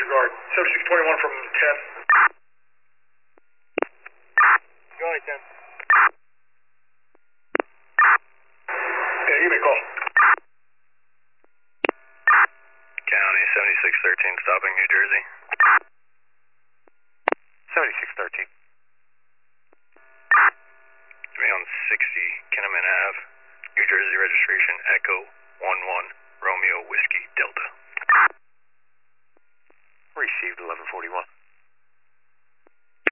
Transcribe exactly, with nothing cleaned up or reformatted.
disregard. seventy-six twenty-one from ten. Go ahead, ten. Yeah, give me a call. County seventy-six thirteen stopping New Jersey. seventy-six thirteen. Me on sixty Kenneman Ave, New Jersey registration Echo one one Romeo Whiskey Delta. Received eleven forty-one.